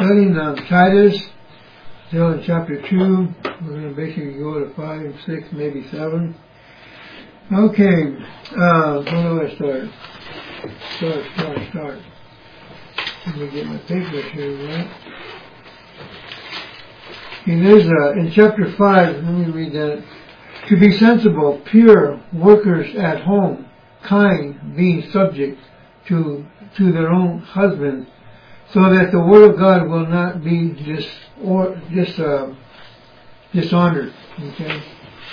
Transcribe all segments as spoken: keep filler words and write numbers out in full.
studying on Titus, still in chapter two. We're going to basically go to five, six, maybe seven. Okay, uh, where do I start? Start, start, start. Let me get my paper here, right? And there's uh, in chapter five, let me read that. To be sensible, pure, workers at home, kind, being subject to to their own husbands, so that the word of God will not be dis or dis uh, dishonored. Okay.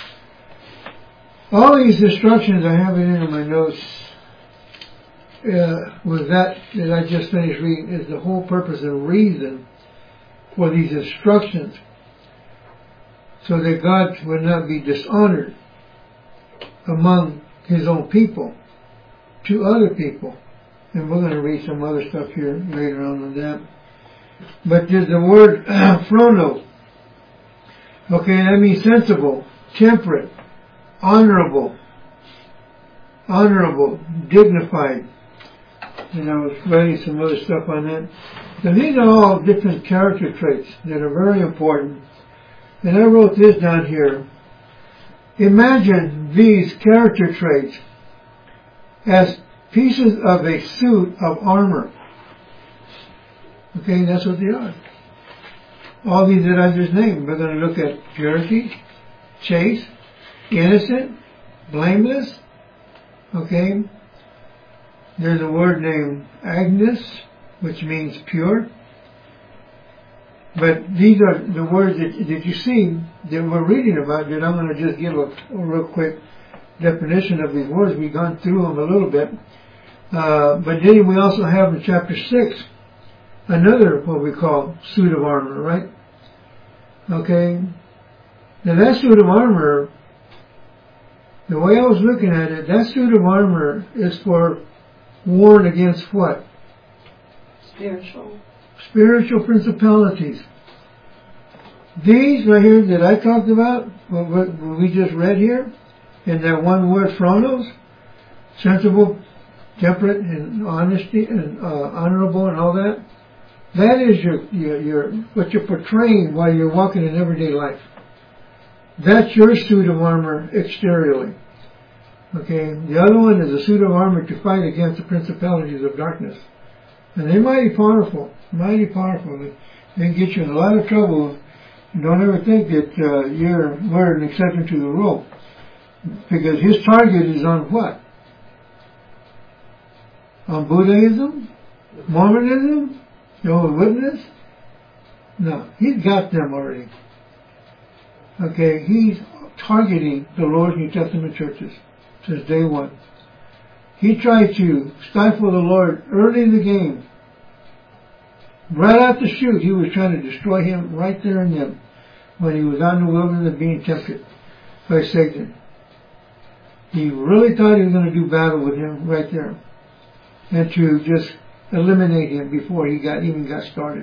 All these instructions I have it in my notes. Uh, with that that I just finished reading is the whole purpose and reason for these instructions, so that God would not be dishonored among His own people to other people. And we're going to read some other stuff here later on on that. But there's the word phrono. Okay, that means sensible, temperate, honorable, honorable, dignified. And I was writing some other stuff on that. So these are all different character traits that are very important. And I wrote this down here. Imagine these character traits as pieces of a suit of armor. Okay, that's what they are. All these that I just named. We're going to look at purity, chaste, innocent, blameless. Okay. There's a word named Agnes, which means pure. But these are the words that, that you see that we're reading about, that I'm going to just give a, a real quick definition of these words. We've gone through them a little bit. Uh, but then we also have in chapter six another what we call suit of armor, right? Okay. Now that suit of armor, the way I was looking at it, that suit of armor is for worn against what? Spiritual. Spiritual principalities. These right here that I talked about, what, what we just read here, in that one word, phronos, sensible, temperate, and honesty, and uh, honorable, and all that. That is your, your your what you're portraying while you're walking in everyday life. That's your suit of armor exteriorly. Okay. The other one is a suit of armor to fight against the principalities of darkness, and they're mighty powerful, mighty powerful. They, they can get you in a lot of trouble. Don't ever think that uh, you're we're an exception to the rule, because his target is on what? On Buddhism? Mormonism? Jehovah's Witness? No, he's got them already. Okay, he's targeting the Lord's New Testament churches since day one. He tried to stifle the Lord early in the game. Right out the chute, he was trying to destroy him right there and then, when he was out in the wilderness being tempted by Satan. He really thought he was going to do battle with him right there, and to just eliminate him before he got even got started.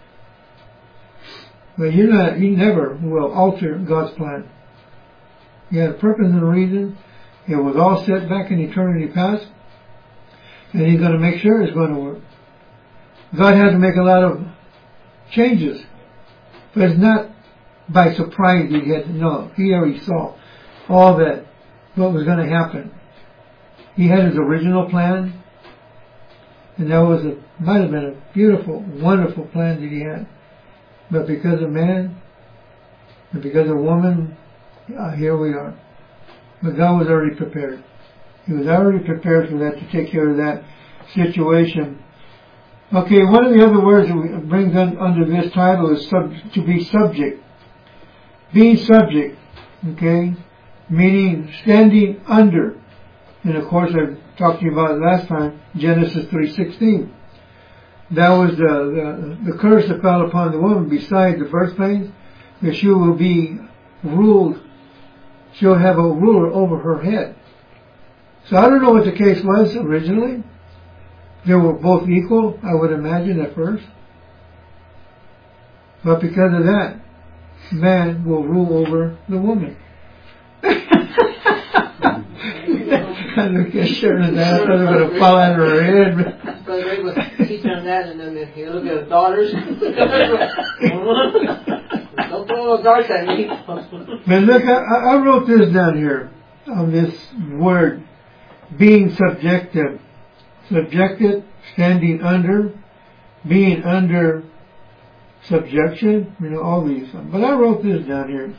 But you're not, you never will alter God's plan. He had a purpose and a reason. It was all set back in eternity past, and he's going to make sure it's going to work. God had to make a lot of changes, but it's not by surprise he had to know. He already saw all that, what was going to happen. He had his original plan, and that was a, might have been a beautiful, wonderful plan that he had. But because of man, and because of woman, uh, here we are. But God was already prepared. He was already prepared for that, to take care of that situation. Okay, one of the other words that we bring under this title is sub, to be subject. Being subject, okay, meaning standing under. And of course, I talked to you about it last time, Genesis three sixteen. That was the, the, the curse that fell upon the woman besides the birth pains, that she will be ruled, she'll have a ruler over her head. So I don't know what the case was originally. They were both equal, I would imagine, at first. But because of that, man will rule over the woman. I look at her and I thought it was going to fall out of her head. Brother Ray was teaching he's done that, and then you look at his daughters. Don't throw those darts at me. But look, I, I wrote this down here on this word, being subjective. Subjected, standing under, being under subjection, you know, all these. But I wrote this down here.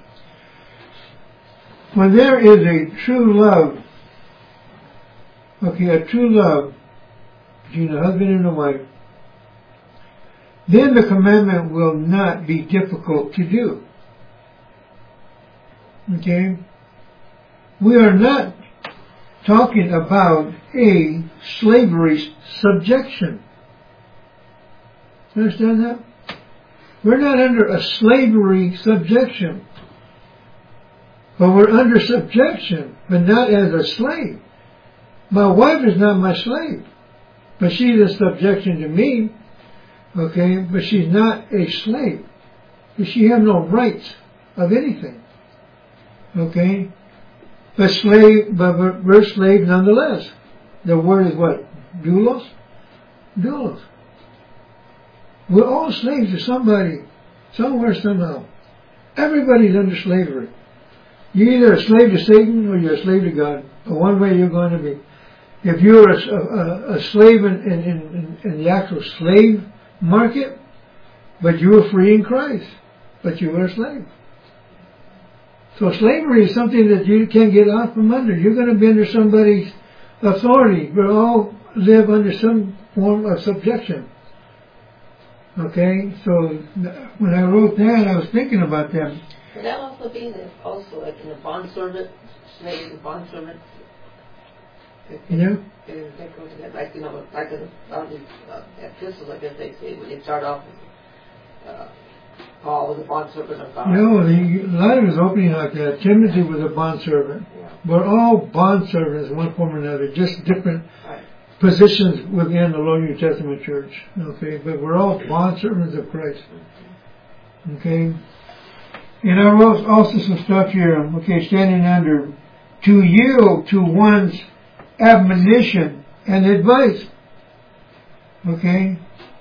When there is a true love, okay, a true love between a husband and a wife, then the commandment will not be difficult to do. Okay? We are not talking about a slavery subjection. Understand that? We're not under a slavery subjection. But we're under subjection, but not as a slave. My wife is not my slave, but she's a subjection to me, okay, but she's not a slave. She has no rights of anything, okay? But slave, but we're slaves nonetheless. The word is what? Doulos? Doulos. We're all slaves to somebody, somewhere, somehow. Everybody's under slavery. You're either a slave to Satan or you're a slave to God. But one way you're going to be. If you're a, a, a slave in, in, in, in the actual slave market, but you were free in Christ, but you were a slave. So slavery is something that you can't get out from under. You're going to be under somebody's authority. We all live under some form of subjection. Okay, so when I wrote that, I was thinking about that. Could that also be the, also like in the bond servant, slave and bond servant? Yeah. It, it goes together. Like, you know, like in all these uh, epistles, I guess they say, when they start off with uh, Paul was a bond servant of God. No, the, a lot of it is opening like that. Timothy was a bond servant. Yeah. We're all bond servants in one form or another, just different right. positions within the Lord New Testament church. Okay, but we're all bond servants of Christ. Okay. And I wrote also some stuff here, okay, standing under, to yield to one's admonition and advice. Okay?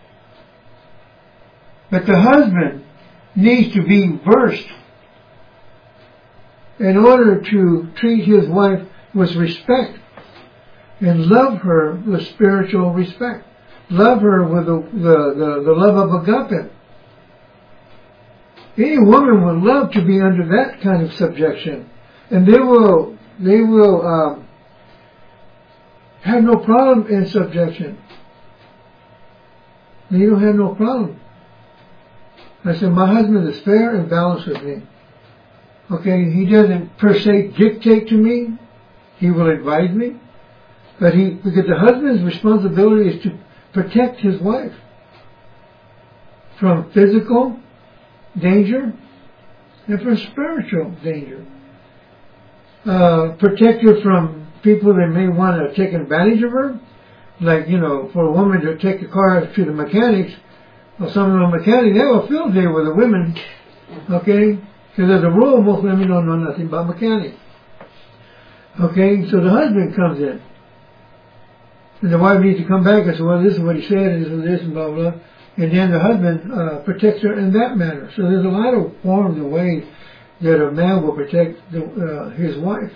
But the husband needs to be versed in order to treat his wife with respect and love her with spiritual respect. Love her with the, the, the, the love of agape. Any woman would love to be under that kind of subjection, and they will they will um, have no problem in subjection. They don't have no problem. I said, my husband is fair and balanced with me. Okay, he doesn't per se dictate to me. He will advise me, but he because the husband's responsibility is to protect his wife from physical danger and from spiritual danger. Uh, protect her from people that may want to take advantage of her. Like, you know, for a woman to take the car to the mechanics, or some of the mechanics, they have a field day with the women, okay? Because as a rule, most women don't know nothing about mechanics. Okay, so the husband comes in. And the wife needs to come back and say, well, this is what he said, and this is this, and blah, blah. And then the husband uh, protects her in that manner. So there's a lot of forms and ways that a man will protect the, uh, his wife.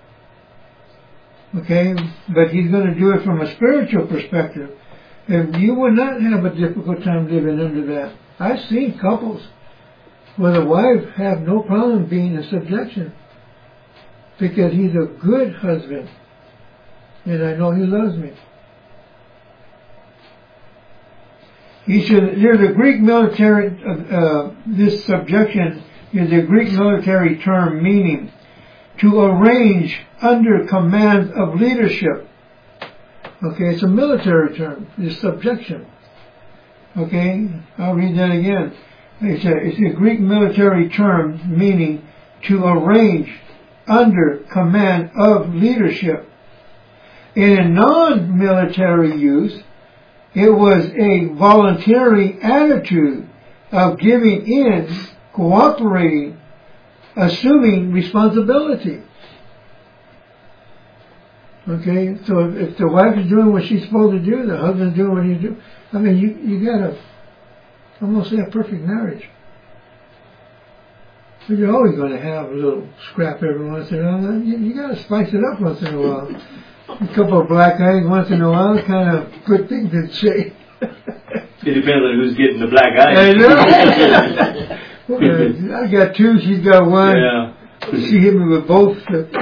Okay? But he's going to do it from a spiritual perspective. And you will not have a difficult time living under that. I've seen couples where the wife have no problem being in subjection because he's a good husband. And I know he loves me. He should, there's a Greek military, uh, uh, this subjection is a Greek military term meaning to arrange under command of leadership. Okay, it's a military term, this subjection. Okay, I'll read that again. It's a, it's a Greek military term meaning to arrange under command of leadership. In non-military use, it was a voluntary attitude of giving in, cooperating, assuming responsibility. Okay, so if, if the wife is doing what she's supposed to do, the husband's doing what he's doing. I mean, you you gotta almost say a perfect marriage. But you're always going to have a little scrap every once in a while. You, you got to spice it up once in a while. A couple of black eyes once in a while kind of put things in shape. It depends on who's getting the black eyes. I know. uh, I got two, she's got one. Yeah. She hit me with both.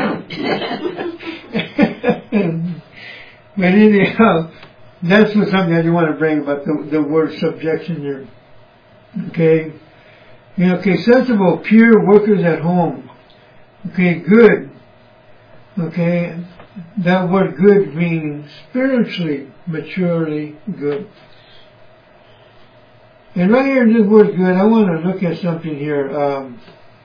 But anyhow, that's what something I do want to bring about the, the word subjection there. Okay? You know, okay, sensible, pure workers at home. Okay, good. Okay, that word good means spiritually, maturely good. And right here in this word good, I want to look at something here. Um,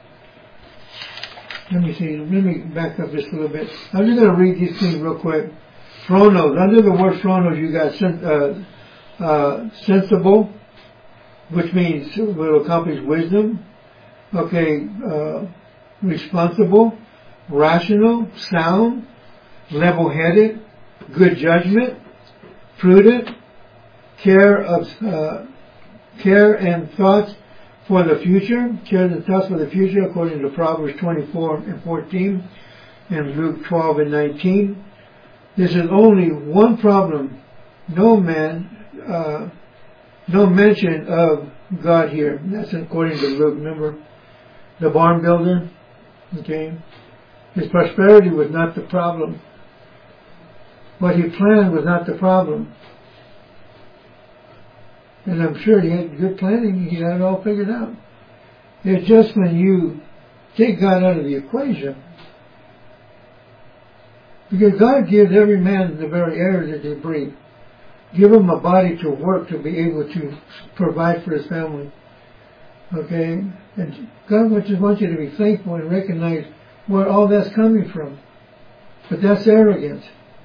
let me see, let me back up just a little bit. I'm just going to read these things real quick. Phronos, under the word phronos you got sen- uh, uh, sensible, which means will accomplish wisdom. Okay, uh, responsible, rational, sound, level-headed, good judgment, prudent, care of uh, care and thoughts for the future, care and thoughts for the future, according to Proverbs twenty-four and fourteen, and Luke twelve and nineteen. This is only one problem. No man. Uh, No mention of God here. That's according to Luke. Remember the barn builder? Okay. His prosperity was not the problem. What he planned was not the problem. And I'm sure he had good planning. He had it all figured out. It's just when you take God out of the equation. Because God gives every man the very air that they breathe. Give him a body to work to be able to provide for his family. Okay? And God just wants you to be thankful and recognize where all that's coming from. But that's arrogance.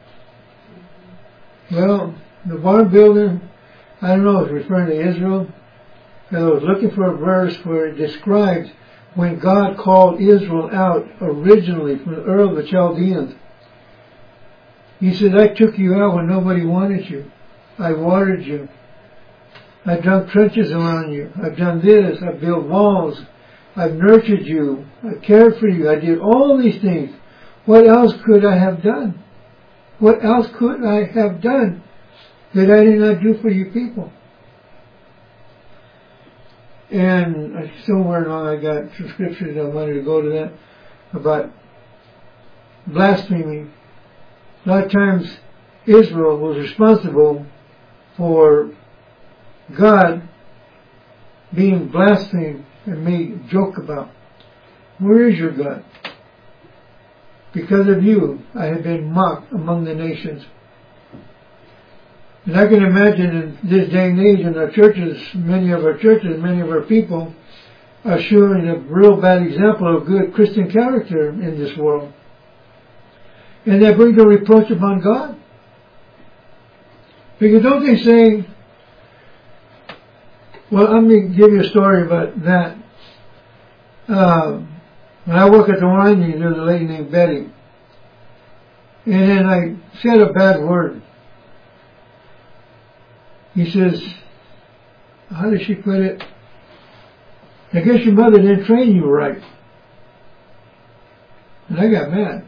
Well, the barn builder, I don't know, is referring to Israel. I was looking for a verse where it describes when God called Israel out originally from the Ur of the Chaldeans. He said, I took you out when nobody wanted you. I watered you. I've done trenches around you. I've done this. I've built walls. I've nurtured you. I cared for you. I did all these things. What else could I have done? What else could I have done that I did not do for you people? And somewhere along I got some scriptures I wanted to go to that about blaspheming. A lot of times Israel was responsible for God being blasphemed and made joke about. Where is your God? Because of you, I have been mocked among the nations. And I can imagine in this day and age in our churches, many of our churches, many of our people are showing a real bad example of good Christian character in this world. And that brings a reproach upon God. Because don't they say, well, let me give you a story about that. Uh, when I work at the wine union, there was a lady named Betty. And then I said a bad word. He says, how did she put it? I guess your mother didn't train you right. And I got mad.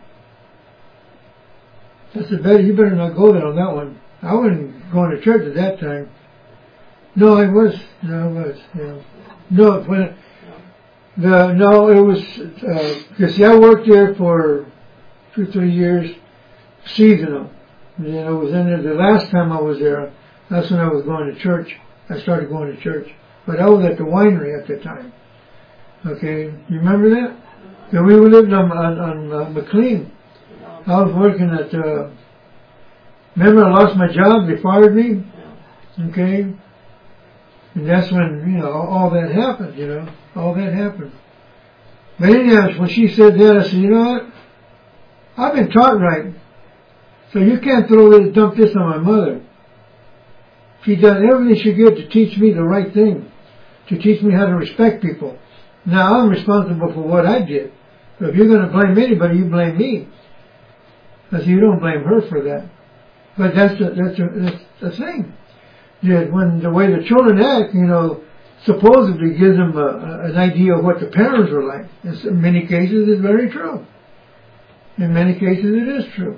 I said, Betty, you better not go there on that one. I wasn't going to church at that time. No, I was. No, I was. Yeah. No, when the no, it was because uh, I worked there for two, three years, seasonal. And then I was in there. The last time I was there, that's when I was going to church. I started going to church, but I was at the winery at the time. Okay, you remember that? And we lived on on, on uh, McLean. I was working at. Uh, remember, I lost my job. They fired me. Okay. And that's when, you know, all that happened, you know, all that happened. But anyhow, when she said that, I said, you know what? I've been taught right. So you can't throw this, dump this on my mother. She done everything she could to teach me the right thing, to teach me how to respect people. Now I'm responsible for what I did. So if you're going to blame anybody, you blame me. I said, you don't blame her for that. But that's the, that's the, that's the thing. That when the way the children act, you know, supposedly gives them a, a, an idea of what the parents were like. In many cases, it's very true. In many cases, it is true.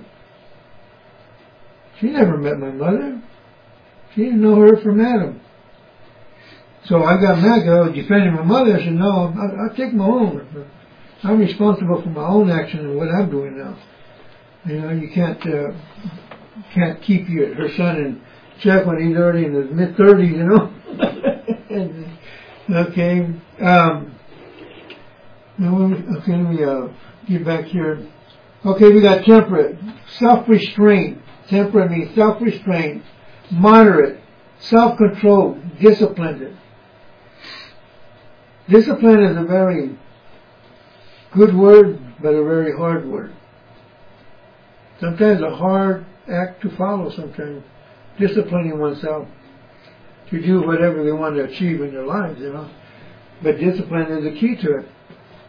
She never met my mother. She didn't know her from Adam. So I got mad because I was defending my mother. I said, no, I, I take my own. I'm responsible for my own actions and what I'm doing now. You know, you can't uh, can't keep your, her son in check when he's already in his mid thirties. You know. Okay. Um, okay. Let me uh, get back here. Okay, we got temperate, self-restraint. Temperate means self-restraint, moderate, self-controlled, disciplined. Discipline is a very good word, but a very hard word. Sometimes a hard act to follow sometimes. Disciplining oneself to do whatever they want to achieve in their lives, you know. But discipline is the key to it.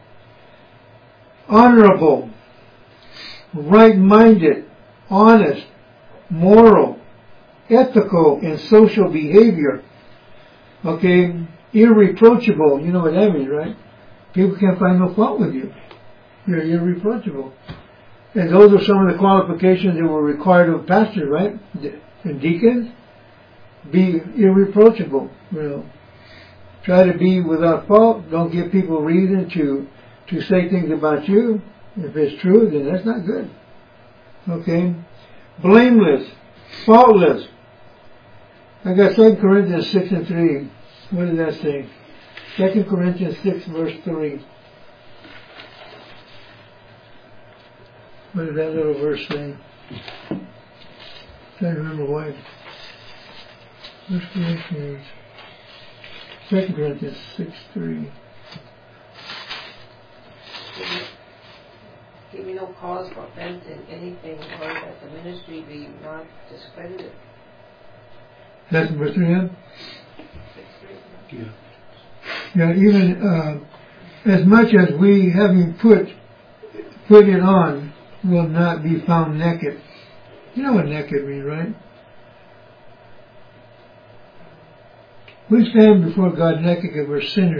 Honorable, right-minded, honest, moral, ethical, and social behavior. Okay, irreproachable. You know what that means, right? People can't find no fault with you. You're irreproachable. And those are some of the qualifications that were required of pastors, right? And deacons. Be irreproachable. You know, try to be without fault. Don't give people reason to to say things about you. If it's true, then that's not good. Okay. Blameless, faultless. I got Second Corinthians six and three. What does that say? Second Corinthians six verse three. What does that little verse say? I can't remember why. First Corinthians, Second Corinthians six three. Give me no cause for offense in anything, or that the ministry be not discredited. That's verse three, yeah? Six three. Yeah. Yeah, even uh, as much as we, having put put it on, will not be found naked. You know what naked means, right? We stand before God naked because we're sinners.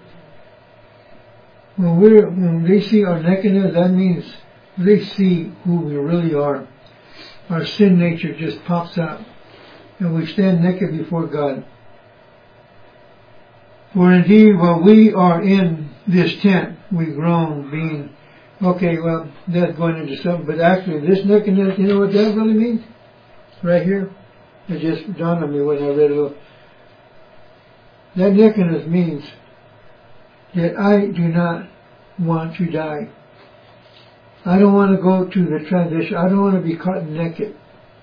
When we when they see our nakedness, that means they see who we really are. Our sin nature just pops out, and we stand naked before God. For indeed, while we are in this tent, we groan, being okay. Well, that's going into something, but actually, this nakedness, you know what that really means? Right here, it just dawned on me when I read a little. That nakedness means that I do not want to die. I don't want to go to the transition. I don't want to be caught naked.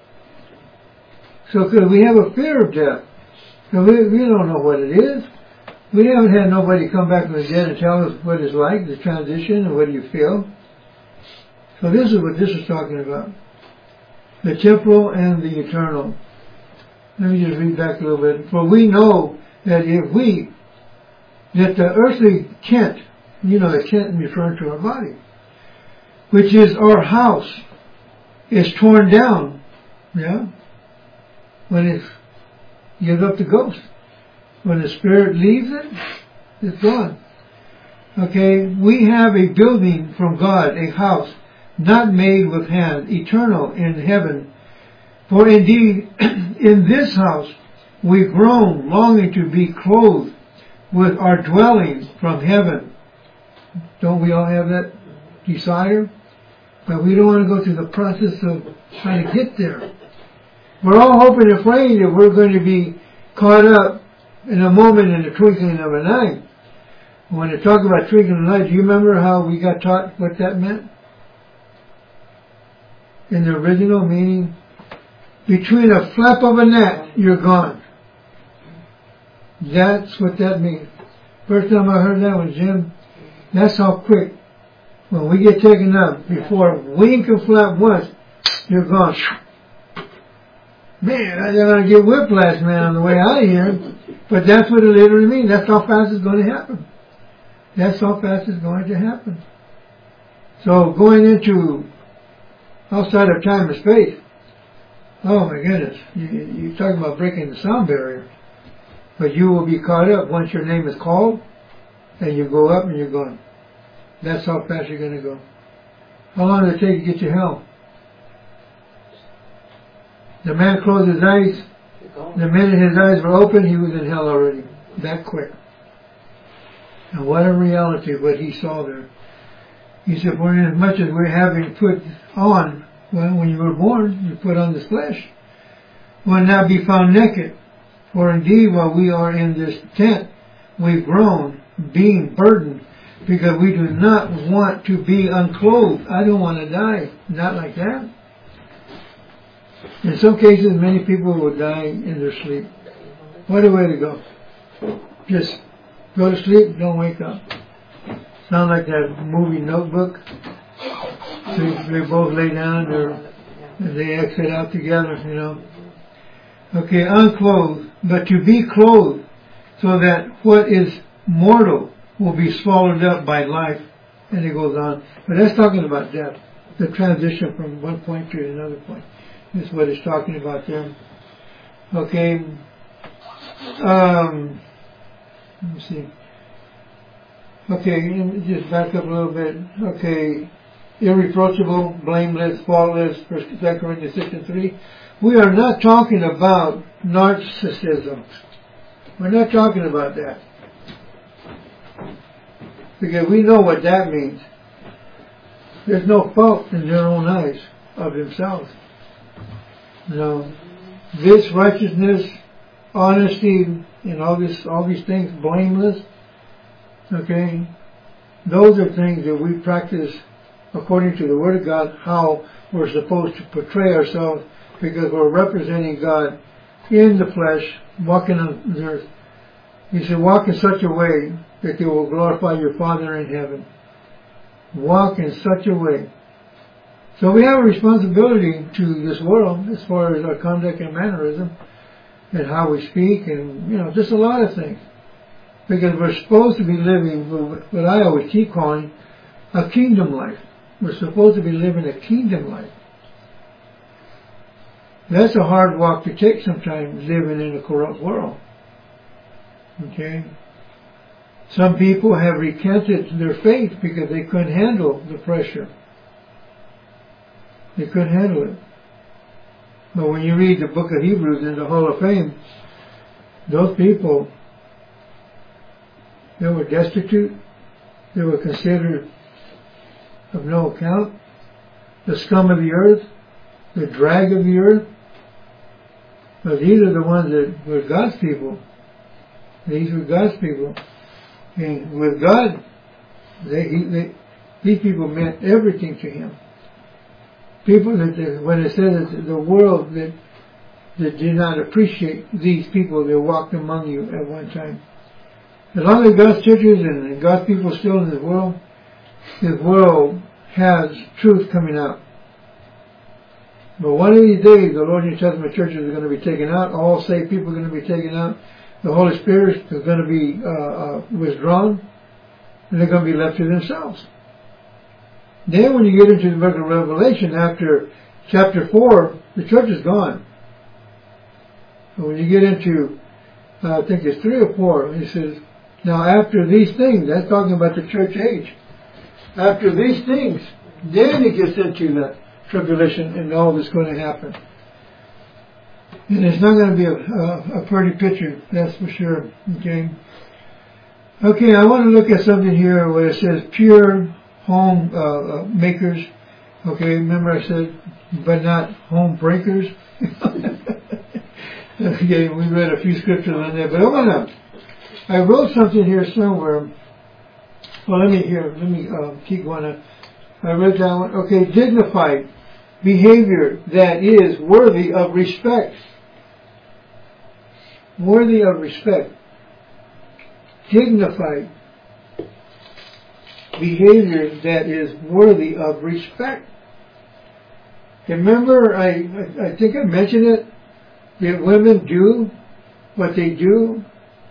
So, because we have a fear of death. So we, we don't know what it is. We haven't had nobody come back from the dead and tell us what it's like, the transition, and what do you feel. So this is what this is talking about. The temporal and the eternal. Let me just read back a little bit. For we know that if we, that the earthly tent, you know, the tent referring to our body, which is our house, is torn down, yeah, when it's gives up to ghost. When the spirit leaves it, it's gone. Okay, we have a building from God, a house, not made with hands, eternal in heaven. For indeed, in this house we groan, longing to be clothed with our dwelling from heaven. Don't we all have that desire? But we don't want to go through the process of trying to get there. We're all hoping and praying that we're going to be caught up in a moment, in the twinkling of an eye. When they talk about twinkling of an eye, do you remember how we got taught what that meant? In the original meaning, between a flap of a gnat, you're gone. That's what that means. First time I heard that was Jim. That's how quick. When we get taken up, before a wing can flap once, you're gone. Man, I'm going to get whiplash, man, on the way out of here. But that's what it literally means. That's how fast it's going to happen. That's how fast it's going to happen. So going into outside of time and space. Oh my goodness, you, you're talking about breaking the sound barrier. But you will be caught up once your name is called, and you go up and you're going. That's how fast you're going to go. How long does it take to get to hell? The man closed his eyes. The minute his eyes were open, he was in hell already. That quick. And what a reality what he saw there. He said, for as much as we're having put on, well, when you were born, you put on this flesh, will now be found naked. For indeed, while we are in this tent, we've grown, being burdened, because we do not want to be unclothed. I don't want to die. Not like that. In some cases, many people will die in their sleep. What a way to go. Just go to sleep, don't wake up. Sound like that movie Notebook. They, they both lay down, and they exit out together, you know. Okay, unclothed, but to be clothed, so that what is mortal will be swallowed up by life. And it goes on. But that's talking about death. The transition from one point to another point. Is what it's talking about there. Okay. Um, let me see. Okay, just back up a little bit. Okay. Irreproachable, blameless, faultless, First Corinthians six and three. We are not talking about narcissism. We're not talking about that. Because we know what that means. There's no fault in their own eyes of themselves. No, this righteousness, honesty, and all this, all these things, blameless. Okay, those are things that we practice according to the Word of God. How we're supposed to portray ourselves, because we're representing God in the flesh, walking on the earth. He said, "Walk in such a way that you will glorify your Father in heaven." Walk in such a way. So we have a responsibility to this world as far as our conduct and mannerism and how we speak and, you know, just a lot of things. Because we're supposed to be living what I always keep calling a kingdom life. We're supposed to be living a kingdom life. That's a hard walk to take sometimes, living in a corrupt world. Okay? Some people have recanted their faith because they couldn't handle the pressure. They couldn't handle it. But when you read the book of Hebrews in the Hall of Fame, those people, they were destitute. They were considered of no account. The scum of the earth. The drag of the earth. But these are the ones that were God's people. These were God's people. And with God, they, they, these people meant everything to Him. People that, when it says that the world that, that did not appreciate these people that walked among you at one time. As long as God's churches and God's people still in this world, this world has truth coming out. But one of these days, the Lord New Testament churches are going to be taken out. All saved people are going to be taken out. The Holy Spirit is going to be uh, uh, withdrawn. And they're going to be left to themselves. Then when you get into the book of Revelation, after chapter four, the church is gone. But when you get into, uh, I think it's three or four, he says, now after these things, that's talking about the church age. After these things, then it gets into the tribulation and all that's going to happen. And it's not going to be a, a, a pretty picture, that's for sure. Okay. Okay, I want to look at something here where it says pure home uh, uh, makers. Okay, remember I said, but not home breakers. Okay, we read a few scriptures on that, but I want to. I wrote something here somewhere. Well, let me here. Let me uh, keep going. I wrote down. Okay, dignified behavior that is worthy of respect. Worthy of respect. Dignified behavior that is worthy of respect. Remember, I, I, I think I mentioned it, that women do what they do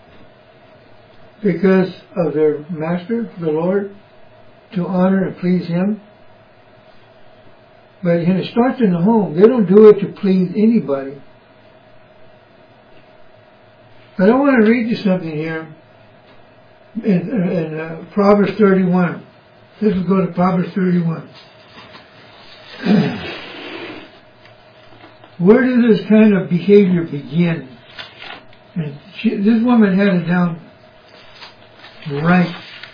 because of their master, the Lord, to honor and please Him. But it starts in the home. They don't do it to please anybody. But I want to read you something here in, in uh, Proverbs thirty-one. Let's go to Proverbs thirty-one. Where does this kind of behavior begin? And she, this woman had it down right.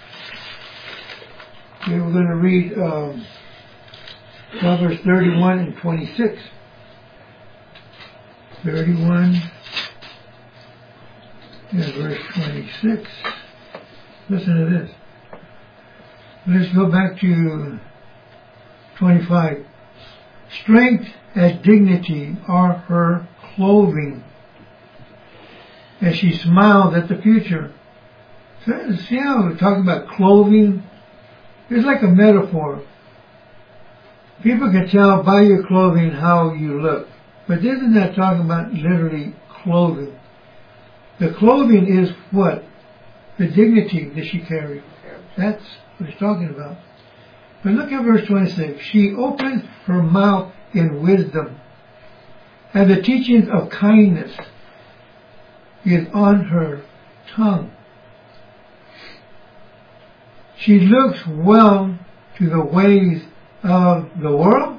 Okay, we're going to read um, Proverbs thirty-one and twenty-six. thirty-one and verse twenty-six. Listen to this. Let's go back to twenty-five. Strength and dignity are her clothing, as she smiled at the future. So, see how we're talking about clothing? It's like a metaphor. People can tell by your clothing how you look. But this is not talking about literally clothing. The clothing is what? The dignity that she carried. That's what he's talking about. But look at verse twenty-six. She opens her mouth in wisdom, and the teachings of kindness is on her tongue. She looks well to the ways of the world.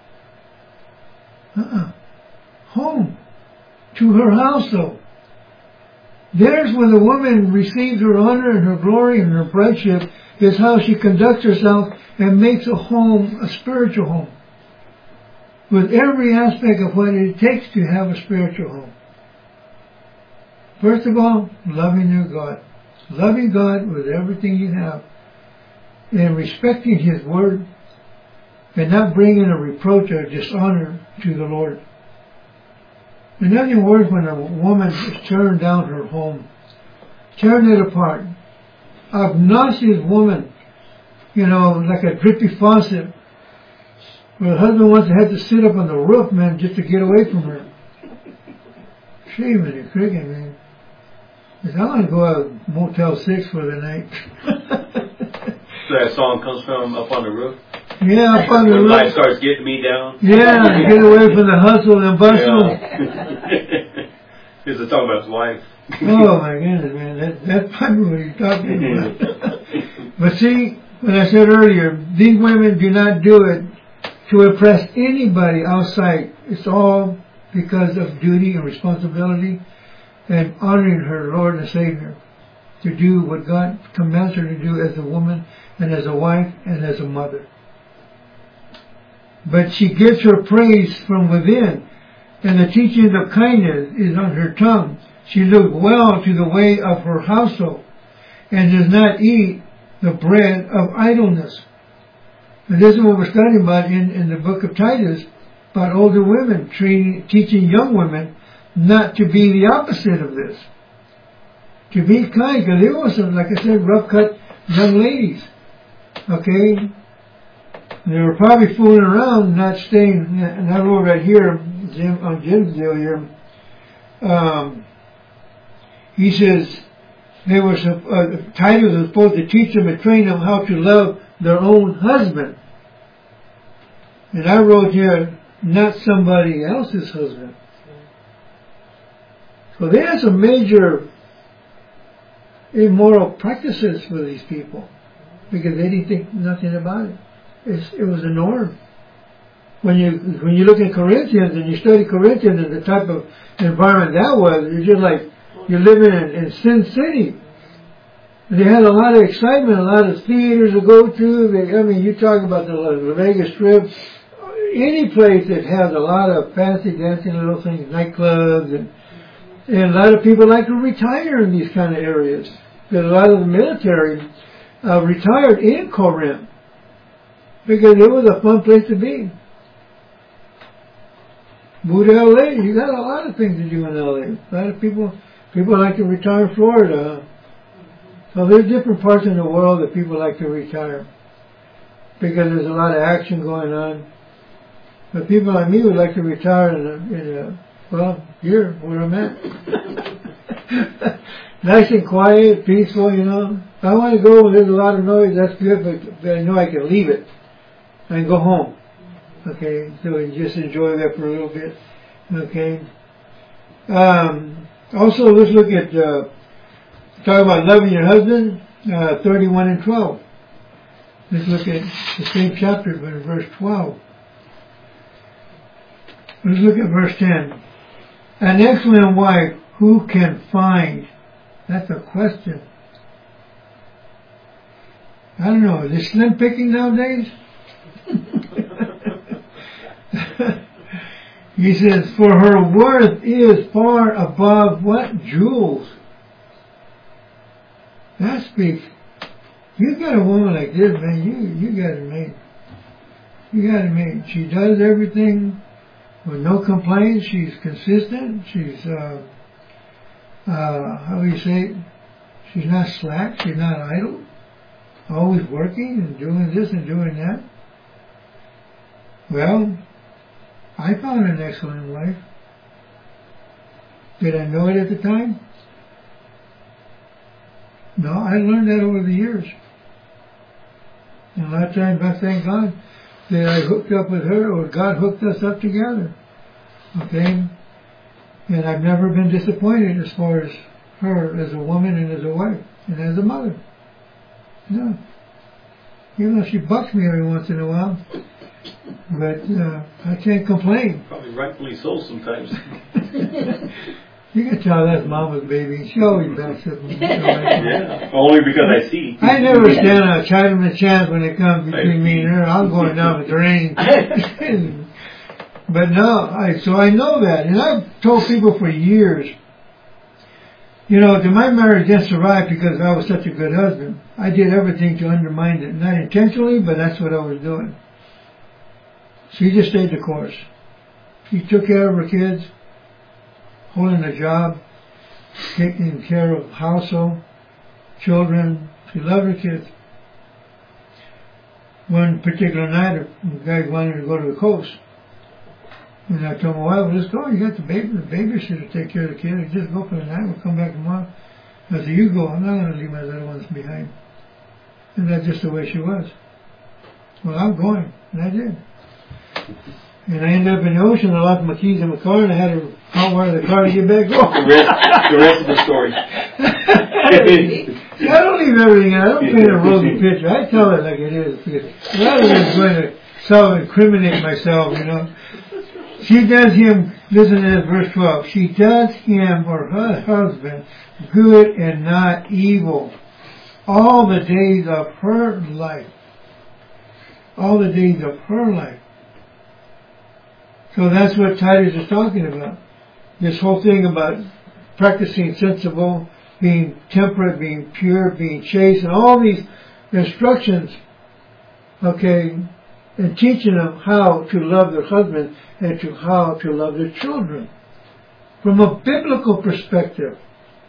Uh-uh. Home. To her household. There's when the woman receives her honor and her glory and her brideship, is how she conducts herself and makes a home a spiritual home. With every aspect of what it takes to have a spiritual home. First of all, loving your God. Loving God with everything you have. And respecting His Word. And not bringing a reproach or dishonor to the Lord. In other words, when a woman is tearing down her home, tearing it apart, obnoxious woman, you know, like a drippy faucet, where the husband wants to have to sit up on the roof, man, just to get away from her. Shame in the cricket, man. Because I want to go out Motel six for the night. So that song comes from Up on the Roof? Yeah, up on the when roof. life starts getting me down. Yeah, get away from the hustle and bustle. Yeah. He's talking about his wife. Oh my goodness, man, that, that's probably what he's talking about. But see, when I said earlier, these women do not do it to impress anybody outside. It's all because of duty and responsibility and honoring her Lord and Savior. To do what God commands her to do as a woman and as a wife and as a mother. But she gets her praise from within, and the teaching of kindness is on her tongue. She looks well to the way of her household, and does not eat the bread of idleness. And this is what we're studying about in, in the book of Titus, about older women training, teaching young women not to be the opposite of this. To be kind, because there were some, like I said, rough-cut young ladies. Okay? They were probably fooling around, not staying, and I wrote right here, Jim, on Jim's deal here, um, he says, they were, uh, Titus was supposed to teach them and train them how to love their own husband. And I wrote here, not somebody else's husband. So they had some major immoral practices for these people, because they didn't think nothing about it. It's, it was a norm. When you when you look at Corinthians and you study Corinthians and the type of environment that was, you're just like you're living in, in Sin City. They had a lot of excitement, a lot of theaters to go to. They, I mean, you talk about the, the Vegas Strip, any place that has a lot of fancy dancing little things, nightclubs, and and a lot of people like to retire in these kind of areas. Because a lot of the military uh, retired in Corinth because it was a fun place to be. Move to L A, you got a lot of things to do in L A. A lot of people people like to retire in Florida. So there's different parts in the world that people like to retire because there's a lot of action going on. But people like me would like to retire in a, in a well, here, where I'm at. Nice and quiet, peaceful, you know. If I want to go when there's a lot of noise, that's good, but, but I know I can leave it and go home. Okay, so you just enjoy that for a little bit. Okay. Um, also, let's look at uh, talk about loving your husband. Uh, thirty-one and twelve. Let's look at the same chapter, but in verse twelve. Let's look at verse ten. An excellent wife, who can find? That's a question. I don't know. Is it slim picking nowadays? He says, for her worth is far above what? Jewels. That speaks. You got a woman like this, man, you, you got it made. You got it made. She does everything with no complaints. She's consistent. She's, uh, uh, how do you say it? She's not slack. She's not idle. Always working and doing this and doing that. Well, I found an excellent wife. Did I know it at the time? No, I learned that over the years. And a lot of times I thank God that I hooked up with her, or God hooked us up together. Okay? And I've never been disappointed as far as her as a woman and as a wife and as a mother. No. Even though she bucks me every once in a while. But uh, I can't complain. Probably rightfully so sometimes. You can tell that's Mama's baby. She always backs up me. Yeah, only because I see. I never stand a Chinaman chance when it comes between me and her. I'm going down the drain. But no, I, so I know that. And I've told people for years, you know, that my marriage didn't survive because I was such a good husband. I did everything to undermine it. Not intentionally, but that's what I was doing. She just stayed the course. She took care of her kids, holding a job, taking care of household, children. She loved her kids. One particular night, a guy wanted to go to the coast. And I told my wife, let's go. You got the baby, the babysitter to take care of the kids. Just go for the night. We'll come back tomorrow. I said, you go. I'm not going to leave my little ones behind. And that's just the way she was. Well, I'm going. And I did. And I ended up in the ocean. I lost my keys in my car, and I had to hotwire the car to get back home. The rest, the rest of the story. I don't leave everything out. I don't paint a rosy picture. I tell it like it is. Rather than going to self-incriminate myself, you know. She does him, listen to this, verse twelve. She does him, or her husband, good and not evil, all the days of her life. All the days of her life. So that's what Titus is talking about. This whole thing about practicing sensible, being temperate, being pure, being chaste, and all these instructions, okay, and teaching them how to love their husband and to how to love their children. From a biblical perspective,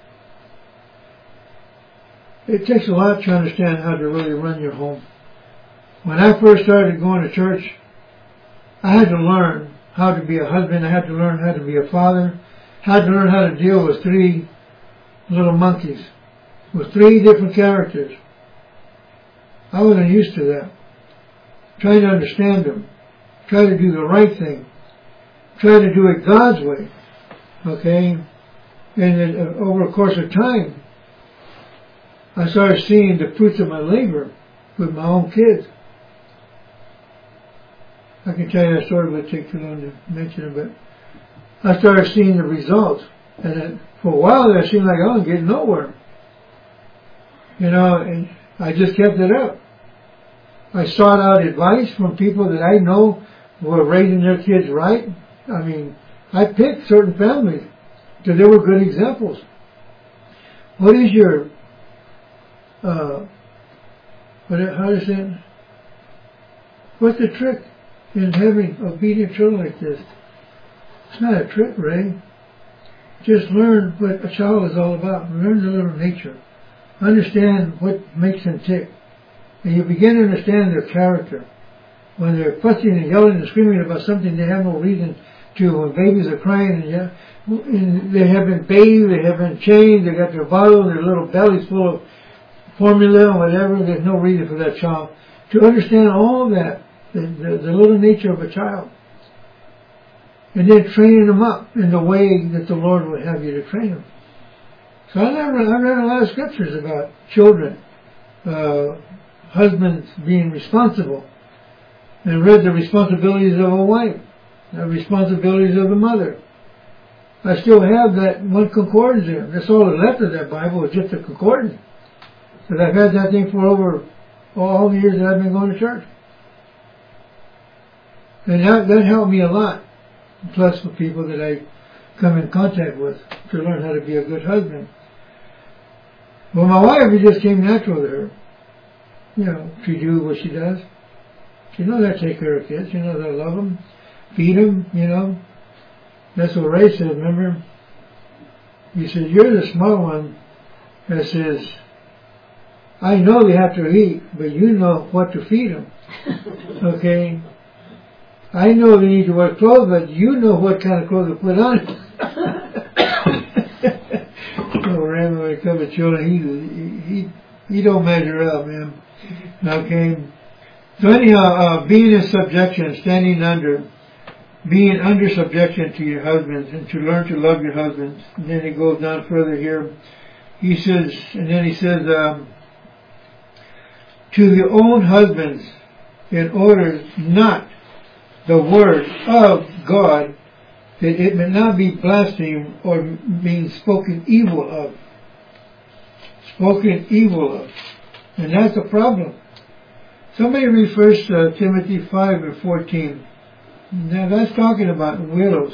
it takes a lot to understand how to really run your home. When I first started going to church, I had to learn how to be a husband. I had to learn how to be a father. I had to learn how to deal with three little monkeys, with three different characters. I wasn't used to that. Trying to understand them. Try to do the right thing. Try to do it God's way. Okay? And it, uh, over a course of time, I started seeing the fruits of my labor with my own kids. I can tell you that story, but it takes too long to mention it, but I started seeing the results. And it, for a while there, it seemed like I was getting nowhere. You know, and I just kept it up. I sought out advice from people that I know were raising their kids right. I mean, I picked certain families because they were good examples. What is your, uh, what, how is it? What's the trick in having obedient children like this? It's not a trick, Ray. Just learn what a child is all about. Learn their little nature. Understand what makes them tick. And you begin to understand their character. When they're fussing and yelling and screaming about something they have no reason to, when babies are crying and, yeah, and they have been bathed, they have been changed, they got their bottle, their little bellies full of formula and whatever, there's no reason for that child to understand all that the, the, the little nature of a child. And then training them up in the way that the Lord would have you to train them. So I read, I read a lot of scriptures about children, uh, husbands being responsible, and read the responsibilities of a wife, the responsibilities of a mother. I still have that one concordance there. That's all that's left of that Bible is just a concordance. But I've had that thing for over all the years that I've been going to church. And that, that helped me a lot. Plus the people that I come in contact with to learn how to be a good husband. Well, my wife, it just came natural to her. You know, she do what she does. She knows how to take care of kids. She knows how to love them, feed them, you know. That's what Ray said, remember? He said, you're the smart one that says, I know they have to eat, but you know what to feed them. Okay? I know they need to wear clothes, but you know what kind of clothes to put on. So Ray, when it comes to children, he, he, he don't measure up, man. Okay? So anyhow, uh, being in subjection, standing under, being under subjection to your husbands, and to learn to love your husbands. And then he goes down further here. He says, and then he says, um, to their own husbands, in order not the word of God, that it may not be blasphemed or being spoken evil of. Spoken evil of. And that's a problem. Somebody read First uh, Timothy five and fourteen. Now that's talking about widows.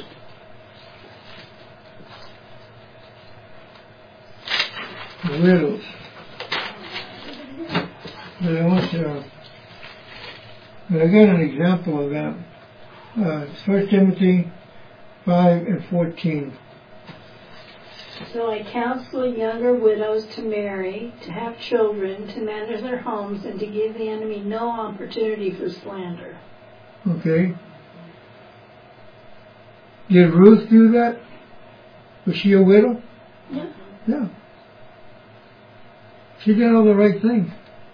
Widows. But I want to, but I got an example of that. Uh, First Timothy five and fourteen. So I counsel younger widows to marry, to have children, to manage their homes, and to give the enemy no opportunity for slander. Okay. Did Ruth do that? Was she a widow? Yeah. Yeah. She did all the right things.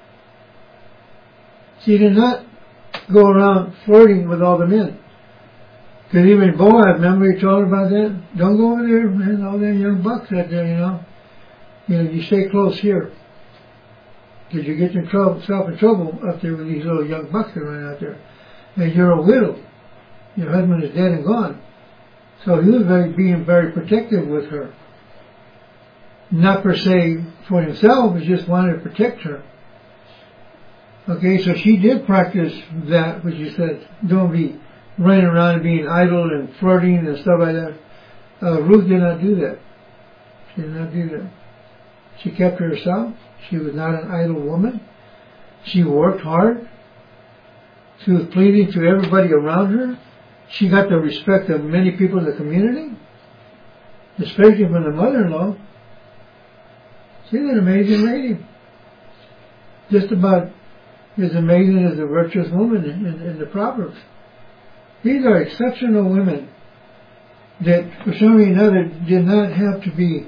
She did not go around flirting with all the men. Because even Boaz, remember he told her about that? Don't go over there, man, all them young bucks out there, you know. You know, you stay close here. Because you get yourself in trouble up there with these little young bucks that run out there. And you're a widow. Your husband is dead and gone. So he was very, being very protective with her. Not per se for himself, but just wanted to protect her. Okay, so she did practice that, which you said, don't be running around and being idle and flirting and stuff like that. Uh, Ruth did not do that. She did not do that. She kept to herself. She was not an idle woman. She worked hard. She was pleasing to everybody around her. She got the respect of many people in the community, especially from the mother-in-law. She's an amazing lady. Just about as amazing as a virtuous woman in, in, in the Proverbs. These are exceptional women that, for some reason or another, did not have to be,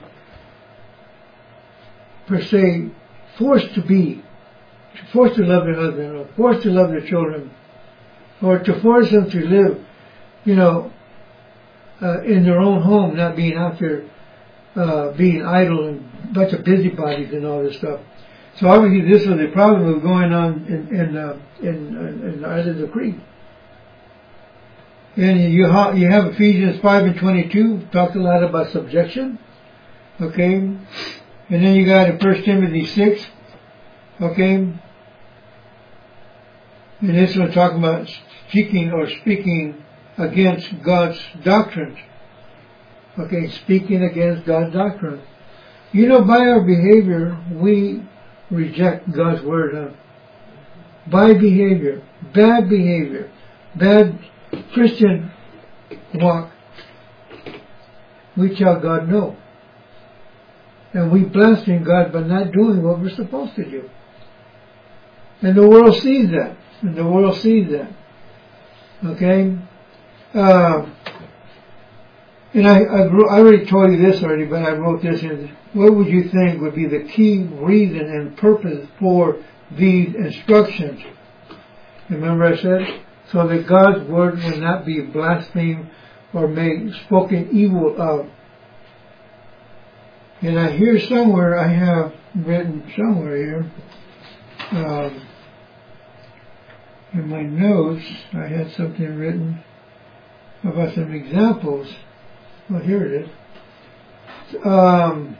per se, forced to be, forced to love their husband, or forced to love their children, or to force them to live, you know, uh, in their own home, not being out there, uh, being idle and a bunch of busybodies and all this stuff. So obviously this was a problem that was going on in in uh, in, in the islands of Crete. And you ha- you have Ephesians five and twenty-two, talks a lot about subjection. Okay. And then you got in First Timothy six. Okay. And this one talking about speaking or speaking against God's doctrines. Okay, speaking against God's doctrine. You know, by our behavior, we reject God's word. Huh? By behavior, bad behavior, bad Christian walk, we tell God no. And we blaspheme God by not doing what we're supposed to do. And the world sees that. And the world sees that. Okay? Uh, and I, I, wrote, I already told you this already, but I wrote this in. What would you think would be the key reason and purpose for these instructions? Remember I said? So that God's word will not be blasphemed or made spoken evil of. And I hear somewhere, I have written somewhere here, um, in my notes, I had something written about some examples. Well, here it is. Um,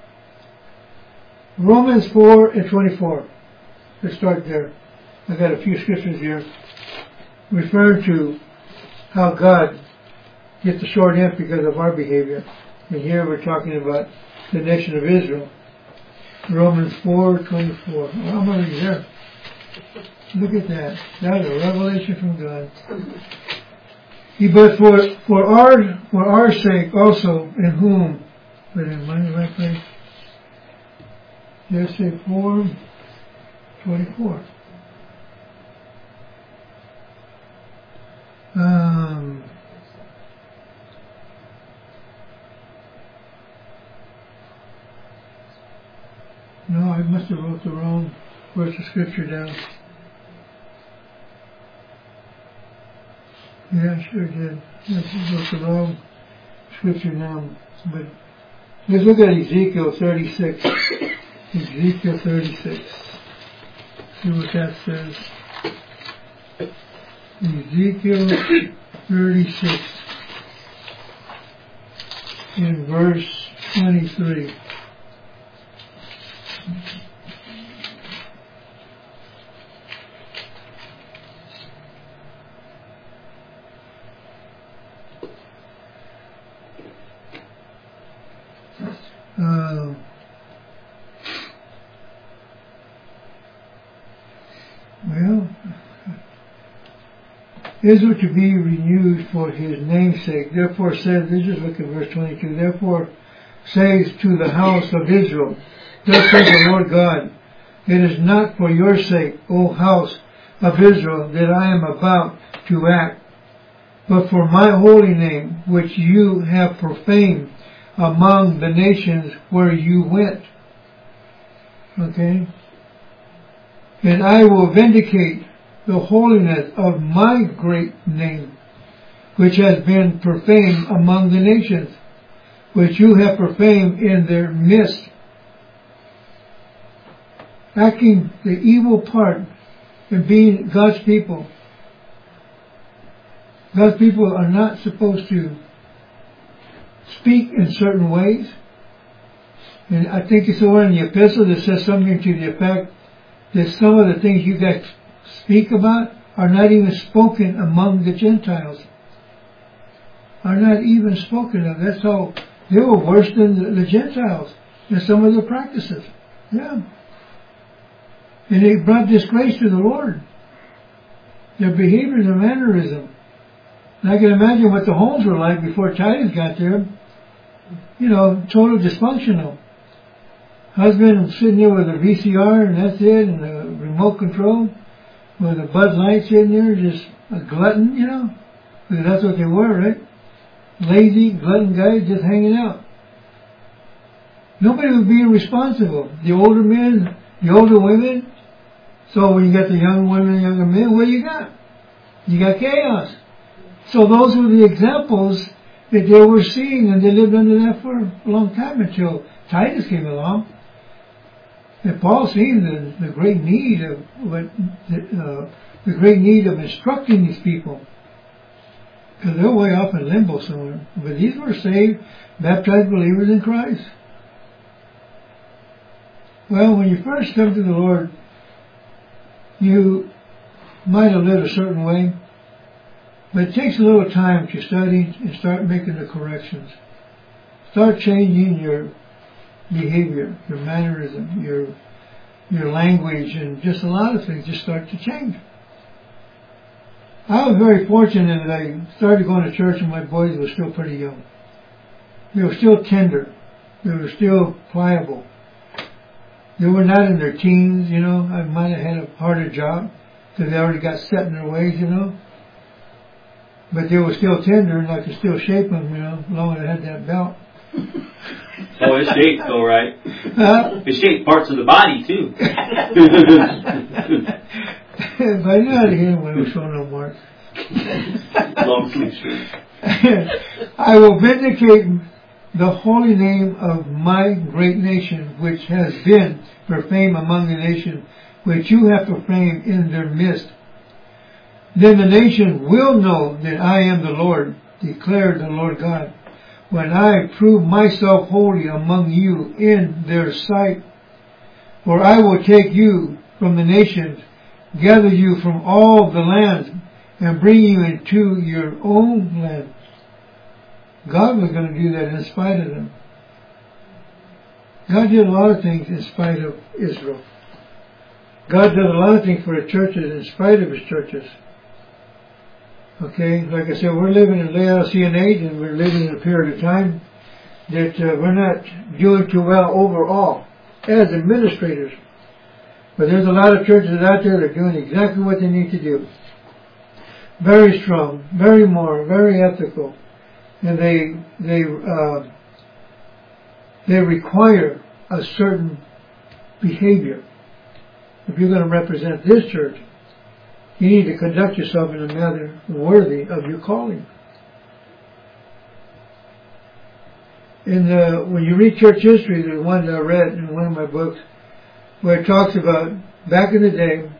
Romans four and twenty-four. Let's start there. I got a few scriptures here referring to how God gets the short end because of our behavior. And here we're talking about the nation of Israel. Romans four twenty-four. Well, I'm already there. Look at that. That's a revelation from God. He, but for for our for our sake also, in whom, but am I in the right place? There's say four twenty-four. Um. No, I must have wrote the wrong verse of scripture down. Yeah, I sure did. I wrote the wrong scripture down. But let's look at Ezekiel thirty-six. Ezekiel thirty-six. See what that says. Ezekiel thirty-six. In verse twenty-three. Uh, well, Israel to be renewed for his name's sake. Therefore says, let's just look at verse twenty-two. Therefore says to the house of Israel, thus says the Lord God, it is not for your sake, O house of Israel, that I am about to act, but for my holy name, which you have profaned among the nations where you went. Okay? And I will vindicate the holiness of my great name, which has been profaned among the nations, which you have profaned in their midst. Acting the evil part in being God's people. God's people are not supposed to speak in certain ways. And I think it's somewhere in the epistle that says something to the effect that some of the things you guys speak about are not even spoken among the Gentiles. Are not even spoken of. That's how they were worse than the, the Gentiles in some of their practices. Yeah. And it brought disgrace to the Lord. Their behavior and their mannerism. And I can imagine what the homes were like before Titus got there. You know, total dysfunctional. Husband sitting there with a V C R and that's it, and a remote control, with a Bud Light sitting there, just a glutton, you know. Because that's what they were, right? Lazy, glutton guys just hanging out. Nobody was being responsible. The older men, the older women. So when you got the young women and younger men, what do you got? You got chaos. So those were the examples that they were seeing, and they lived under that for a long time until Titus came along. And Paul seen the, the great need of what uh, the great need of instructing these people, because they're way off in limbo somewhere. But these were saved, baptized believers in Christ. Well, when you first come to the Lord, you might have lived a certain way, but it takes a little time to study and start making the corrections. Start changing your behavior, your mannerism, your your language, and just a lot of things just start to change. I was very fortunate that I started going to church when my boys were still pretty young. They were still tender. They were still pliable. They were not in their teens, you know. I might have had a harder job because they already got set in their ways, you know. But they were still tender, and I could still shape them, you know, as long as I had that belt. Oh, it's shaped though, right? Huh? It shaped parts of the body too. if I knew how to hit him when I was showing no mark. Long sleeve shirt. I will vindicate the holy name of my great nation, which has been for fame among the nations, which you have proclaimed in their midst. Then the nation will know that I am the Lord, declared the Lord God, when I prove myself holy among you in their sight. For I will take you from the nations, gather you from all the lands, and bring you into your own land. God was going to do that in spite of them. God did a lot of things in spite of Israel. God did a lot of things for the churches in spite of His churches. Okay, like I said, we're living in Laodicean age, and we're living in a period of time that uh, we're not doing too well overall as administrators. But there's a lot of churches out there that are doing exactly what they need to do. Very strong, very moral, very ethical, and they they uh, they require a certain behavior. If you're going to represent this church, you need to conduct yourself in a manner worthy of your calling. In the, when you read church history, the one that I read in one of my books, where it talks about back in the day,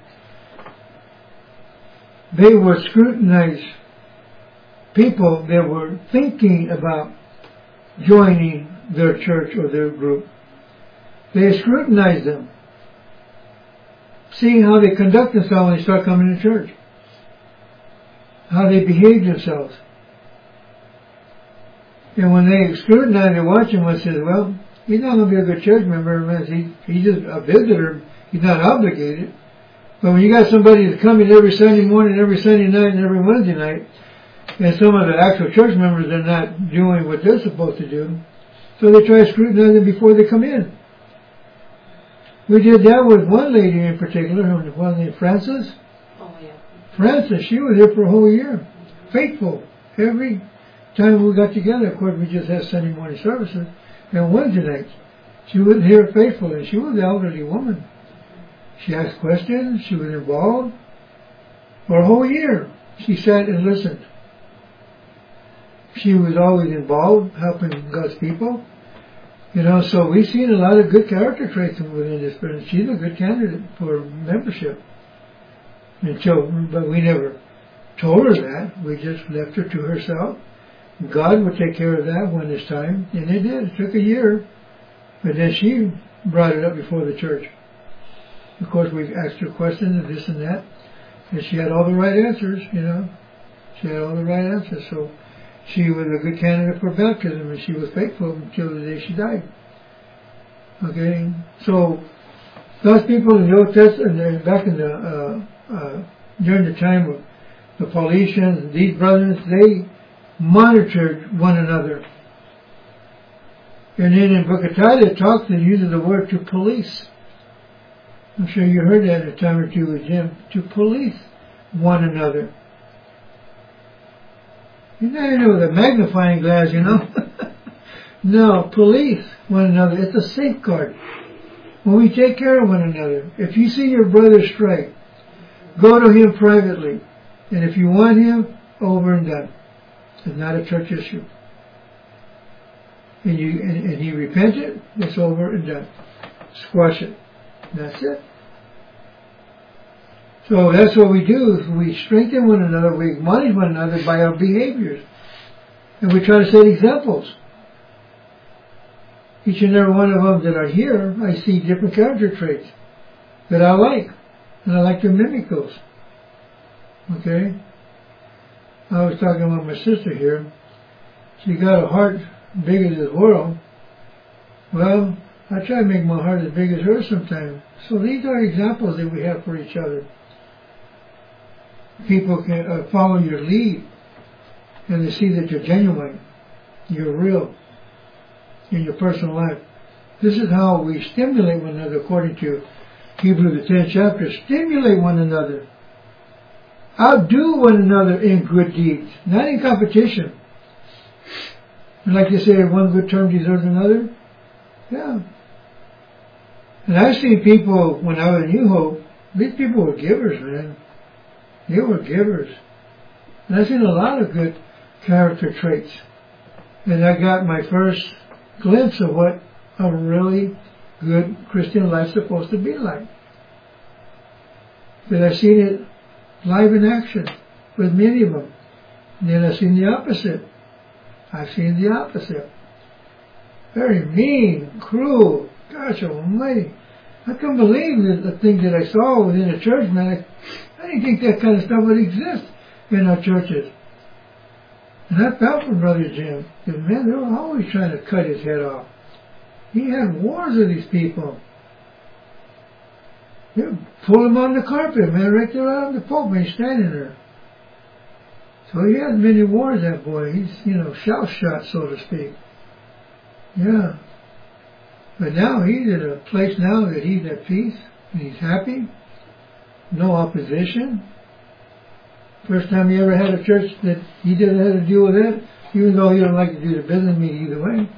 they were scrutinized people that were thinking about joining their church or their group. They scrutinized them, seeing how they conduct themselves when they start coming to church, how they behave themselves. And when they scrutinize and watch him, one says, well, he's not going to be a good church member. He, he's just a visitor. He's not obligated. But when you got somebody that's coming every Sunday morning, every Sunday night, and every Wednesday night, and some of the actual church members are not doing what they're supposed to do, so they try to scrutinize them before they come in. We did that with one lady in particular, one named Frances. Oh, yeah. Frances, she was here for a whole year. Faithful. Every time we got together, of course, we just had Sunday morning services, and Wednesday nights. She was here faithfully. She was an elderly woman. She asked questions. She was involved. For a whole year, she sat and listened. She was always involved, helping God's people. You know, so we've seen a lot of good character traits within this person. She's a good candidate for membership. And so, but we never told her that. We just left her to herself. God would take care of that when it's time. And it did. It took a year. But then she brought it up before the church. Of course, we asked her questions and this and that. And she had all the right answers, you know. She had all the right answers. So she was a good candidate for baptism, and she was faithful until the day she died. Okay? So those people in the Old Testament, back in the, uh, uh, during the time of the Paulicians, these brothers, they monitored one another. And then in Book of Titus, it talks and uses the word to police. I'm sure you heard that a time or two with Jim. To police one another. You're not in there with a magnifying glass, you know. No, police one another. It's a safeguard. When we take care of one another, if you see your brother stray, go to him privately. And if you want him, over and done. It's not a church issue. And you and, and he repented, it's over and done. Squash it. That's it. So that's what we do. Is we strengthen one another, we admonish one another by our behaviors. And we try to set examples. Each and every one of them that are here, I see different character traits that I like. And I like to mimic those. Okay? I was talking about my sister here. She got a heart big as this world. Well, I try to make my heart as big as hers sometimes. So these are examples that we have for each other. People can uh, follow your lead, and they see that you're genuine, you're real in your personal life. This is how we stimulate one another, according to Hebrews the tenth chapter. Stimulate one another. Outdo one another in good deeds, not in competition. And like they say, one good term deserves another. Yeah. And I've seen people, when I was in New Hope, these people were givers, man. They were givers. And I've seen a lot of good character traits. And I got my first glimpse of what a really good Christian life's supposed to be like. But I've seen it live in action with many of them. And then I've seen the opposite. I've seen the opposite. Very mean, cruel. Gosh almighty. I couldn't believe the, the things that I saw within the church, man. I, I didn't think that kind of stuff would exist in our churches. And I felt for Brother Jim. Because, man, they were always trying to cut his head off. He had wars with these people. They would pull him on the carpet, man, right there out on the pulpit. He's standing there. So he had many wars, that boy. He's, you know, shell-shot, so to speak. Yeah. But now he's at a place now that he's at peace and he's happy. No opposition. First time he ever had a church that he didn't have to deal with it, even though he don't like to do the business meeting either way.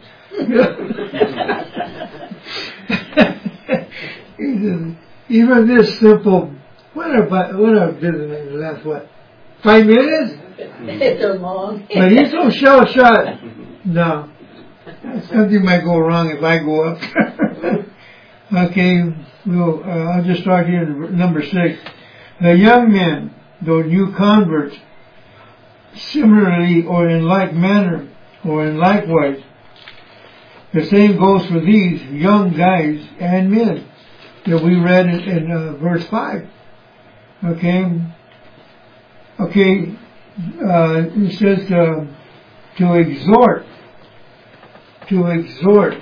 He says, even this simple, what are, what are business meetings last, what, five minutes? It's so long. But he's so shell-shot. No. Something might go wrong if I go up. Okay, we'll, uh, I'll just start here in number six. The young men, though new converts, similarly or in like manner or in likewise, the same goes for these young guys and men that we read in, in uh, verse five. Okay, okay, uh, it says uh, to exhort. To exhort.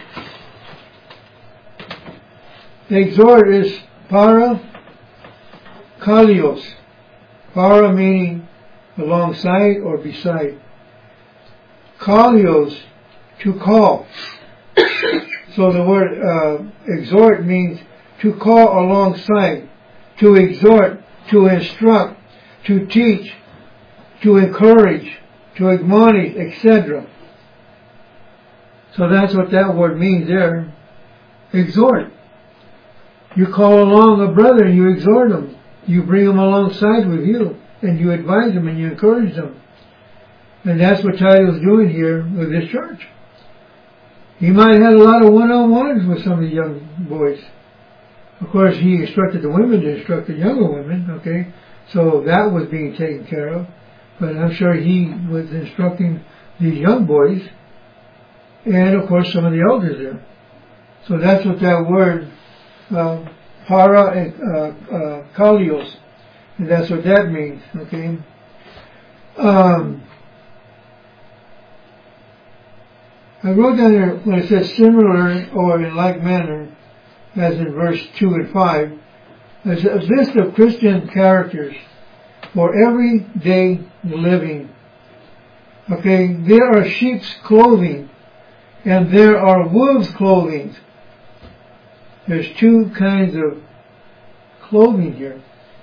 Exhort is para kalios. Para meaning alongside or beside. Kalios, to call. So the word uh, exhort means to call alongside, to exhort, to instruct, to teach, to encourage, to admonish, et cetera. So that's what that word means there. Exhort. You call along a brother and you exhort him. You bring him alongside with you and you advise him and you encourage them. And that's what Titus's doing here with this church. He might have had a lot of one-on-ones with some of the young boys. Of course, he instructed the women to instruct the younger women, okay? So that was being taken care of. But I'm sure he was instructing these young boys and, of course, some of the elders there. So that's what that word, uh, para and uh, uh, kalios, and that's what that means, okay? Um, I wrote down there when it says similar or in like manner, as in verse two and five, there's a list of Christian characters for everyday living. Okay, there are sheep's clothing and there are wolves' clothing. There's two kinds of clothing here.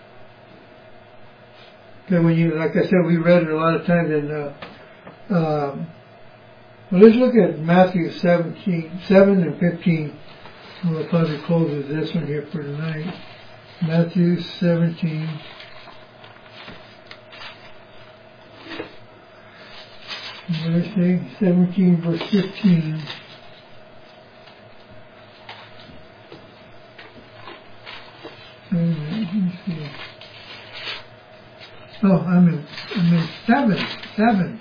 Okay, when you, like I said, we read it a lot of times in, uh, um, well, let's look at Matthew seventeen, seven and fifteen. We'll probably close with this one here for tonight. Matthew seventeen. What did I say? seventeen verse fifteen. Wait a minute, let me see. Oh, I'm in, I'm in seven, seven.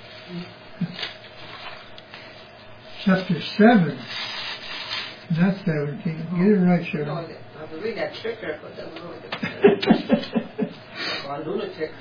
Chapter seven, not seventeen. Get it right, Cheryl. No, I have to read that scripture, but that was really a lunatic.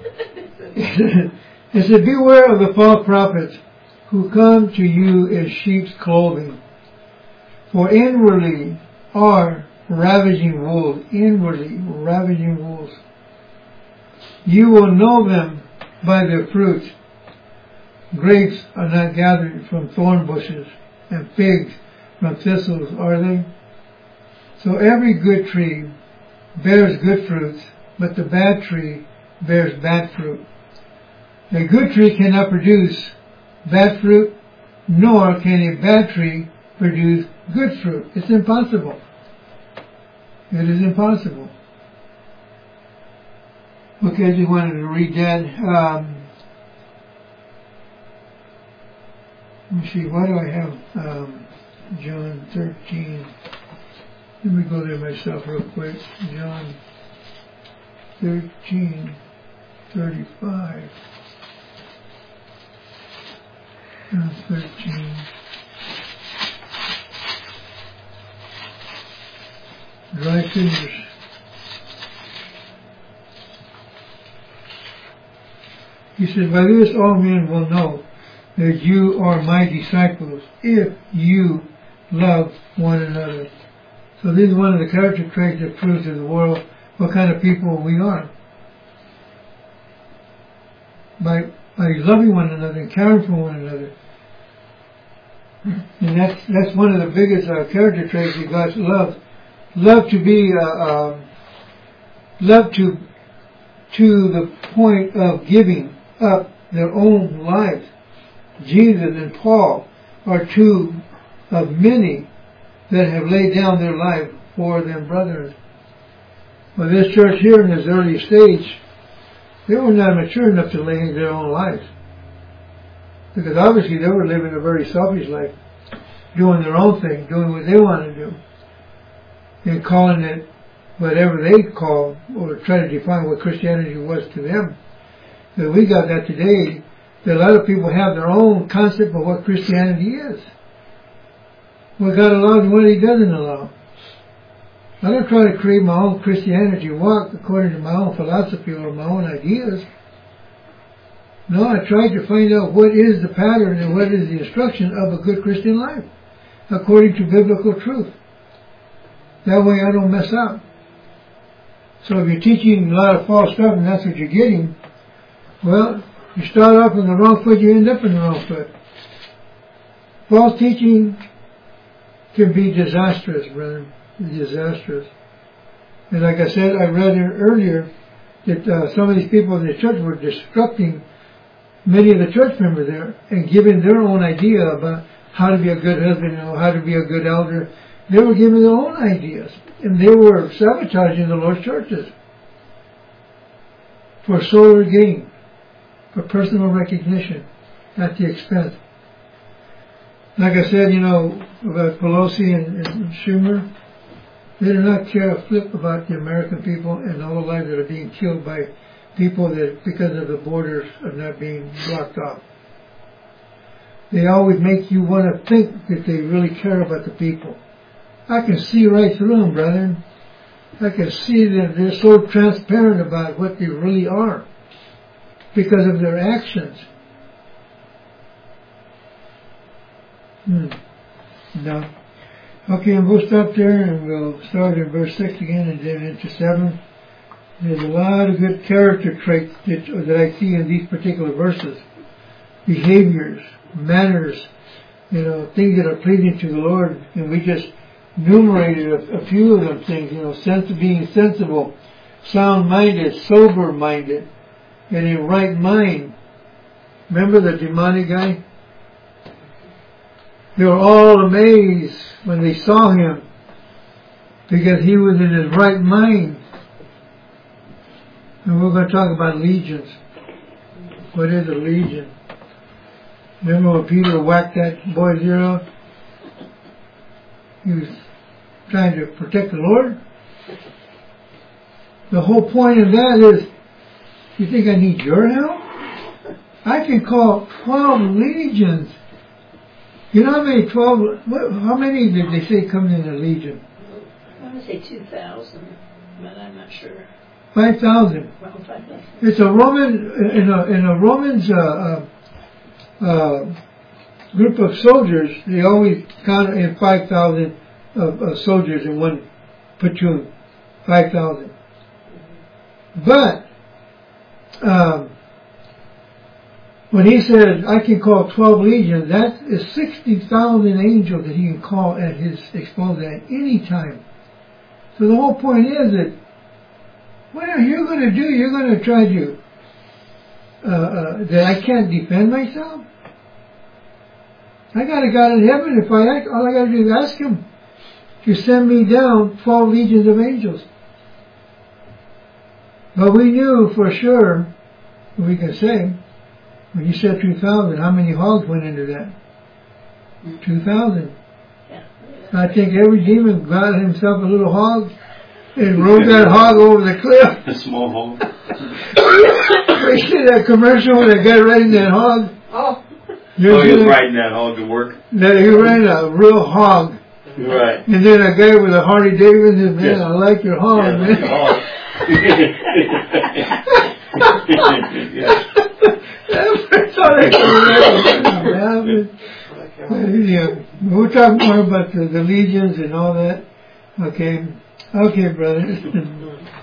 It said, beware of the false prophets who come to you in sheep's clothing, for inwardly are ravaging wolves, inwardly ravaging wolves. You will know them by their fruits. Grapes are not gathered from thorn bushes, and figs from thistles, are they? So every good tree bears good fruits, but the bad tree bears bad fruit. A good tree cannot produce bad fruit, nor can a bad tree produce good fruit. It's impossible. It is impossible. Okay, I just wanted to read that. Um, let me see, why do I have um, John thirteen? Let me go there myself real quick. John thirteen, thirty-five. John thirteen. Dry fingers. He said, by this all men will know that you are my disciples if you love one another. So this is one of the character traits that proves to the world what kind of people we are. By, by loving one another and caring for one another. And that's, that's one of the biggest uh, character traits that God loves. Love to be, uh, uh, love to, to the point of giving up their own lives. Jesus and Paul are two of many that have laid down their life for them brethren. Well, this church here in this early stage, they were not mature enough to lay their own lives. Because obviously they were living a very selfish life, doing their own thing, doing what they want to do, and calling it whatever they call, or try to define what Christianity was to them. But we got that today, that a lot of people have their own concept of what Christianity is. What God allows and what He doesn't allow. I don't try to create my own Christianity walk according to my own philosophy or my own ideas. No, I try to find out what is the pattern and what is the instruction of a good Christian life, according to biblical truth. That way I don't mess up. So if you're teaching a lot of false stuff and that's what you're getting, well, you start off on the wrong foot, you end up in the wrong foot. False teaching can be disastrous, brethren. Disastrous. And like I said, I read earlier that uh, some of these people in the church were disrupting many of the church members there and giving their own idea about how to be a good husband, you know, how to be a good elder. They were giving their own ideas, and they were sabotaging the Lord's churches for solar gain, for personal recognition at the expense. Like I said, you know, about Pelosi and, and Schumer, they do not care a flip about the American people and all the lives that are being killed by people that, because of the borders are not being blocked off. They always make you want to think that they really care about the people. I can see right through them, brethren. I can see that they're so transparent about what they really are because of their actions. Hmm. No. Okay, and we'll stop there and we'll start in verse six again and then into seven. There's a lot of good character traits that, that I see in these particular verses. Behaviors, manners, you know, things that are pleasing to the Lord. And we just enumerated a, a few of them things, you know, sense of being sensible, sound-minded, sober-minded, and in right mind. Remember the demonic guy? They were all amazed when they saw him because he was in his right mind. And we're going to talk about legions. What is a legion? Remember when Peter whacked that boy's ear out? He was trying to protect the Lord. The whole point of that is, you think I need your help? I can call twelve legions. You know how many twelve, what, how many did they say come in a legion? I want to say two thousand, but I'm not sure. five thousand. Well, five thousand. It's a Roman, in a, in a Roman's uh, uh, uh, group of soldiers, they always count in five thousand of uh, soldiers in one platoon. five thousand. But, um, when he says, I can call twelve legions, that is sixty thousand angels that he can call at his disposal at any time. So the whole point is that what are you going to do? You're going to try to, uh, uh, that I can't defend myself? I got a God in heaven. If I act, all I got to do is ask Him to send me down twelve legions of angels. But we knew for sure, we can say, when you said two thousand, how many hogs went into that? two thousand. Yeah. I think every demon got himself a little hog and rode that hog over the cliff. A small hog. You see that commercial with that guy riding that hog? Oh. You Oh, he see was that? riding that hog to work. That he ran a real hog. Right. And then a guy with a Harley Davidson, man, Yes. I like your hog, Yeah, man. hog. Yeah. That's all I can remember. Yeah, we'll talk more about the, the legions and all that. Okay. Okay, brother.